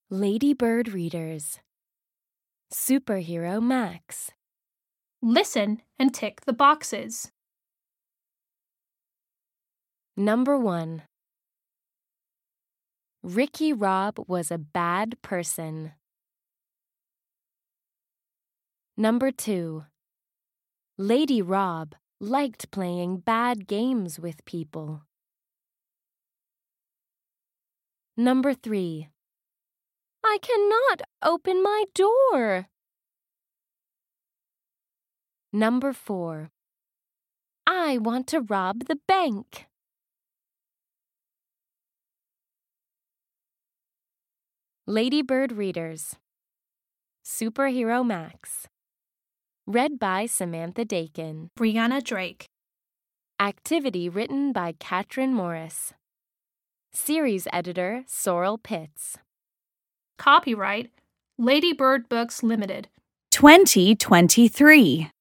Ladybird readers. Superhero Max. Listen and tick the boxes. Number 1. Ricky Rob was a bad person. Number 2. Lady Rob liked playing bad games with people. Number 3. I cannot open my door. Number 4. I want to rob the bank. Ladybird readers. Superhero Max. Read by Samantha Dakin. Brianna Drake. Activity written by Katrin Morris. Series editor Sorrel Pitts. Copyright Ladybird Books Limited. 2023.